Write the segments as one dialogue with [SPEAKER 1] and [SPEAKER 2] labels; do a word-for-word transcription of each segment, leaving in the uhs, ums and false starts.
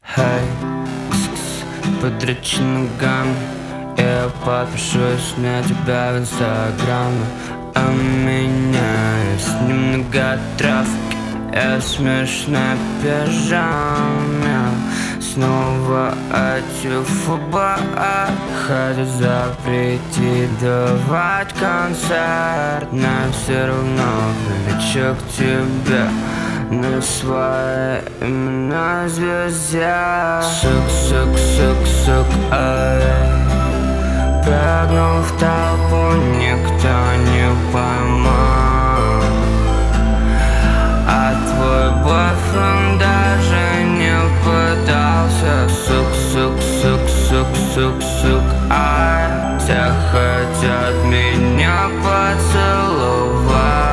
[SPEAKER 1] Хей, кс-кс, подрочи ногами. Я подпишусь на тебя в инстаграме. А у меня есть немного трафики. Я в смешной пижаме. Снова атюфоба. Хотят запретить давать концерт, но все равно прилечу к тебе на свои имена звезде. Сук, сук, сук, сук, ай. Прыгнул в толпу, никто не поймал. А твой бойфренд даже не пытался. Сук, сук, сук, сук, сук, сук, ай. Все хотят меня поцеловать,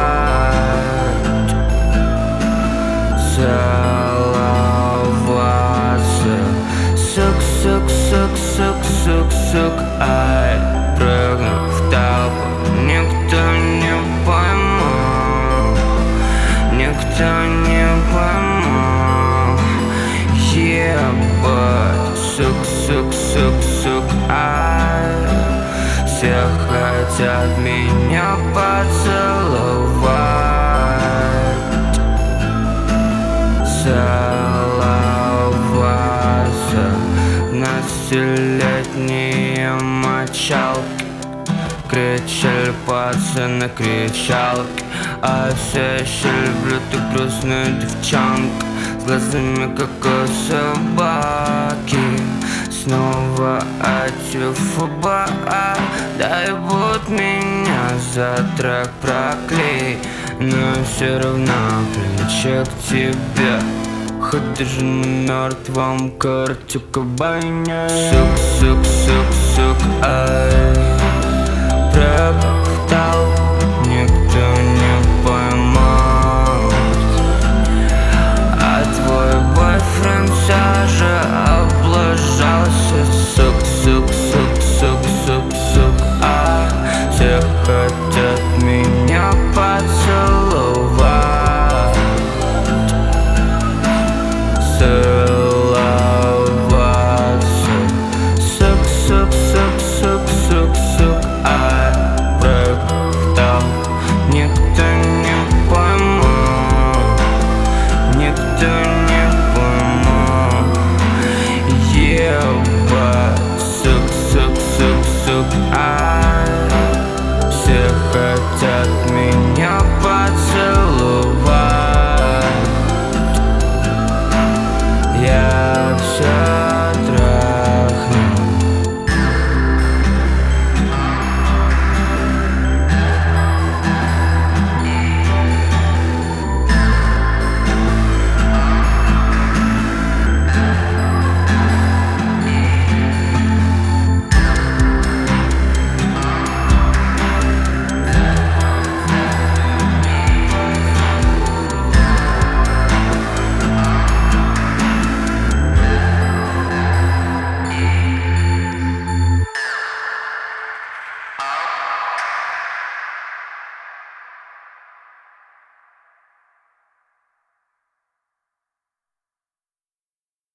[SPEAKER 1] целоваться. Сук, сук, сук, сук, сук, сук, ай. Прыгнул в толпу, никто не поймал. Никто не поймал. Ебать. Сук, сук, сук, сук, ай. Все хотят меня поцеловать, целоваться. Двенадцатилетние мочалки кричали пацаны, кричалки. А все еще люблю ту грустную девчонку с глазами, как у собаки. Снова атюфоба. Дай будь меня за трек проклей, но все равно прилечу к тебе. Хоть даже на мертвом Курте Кобейне. Сук, сук, сук, сук, ай. Прыгал в толпу,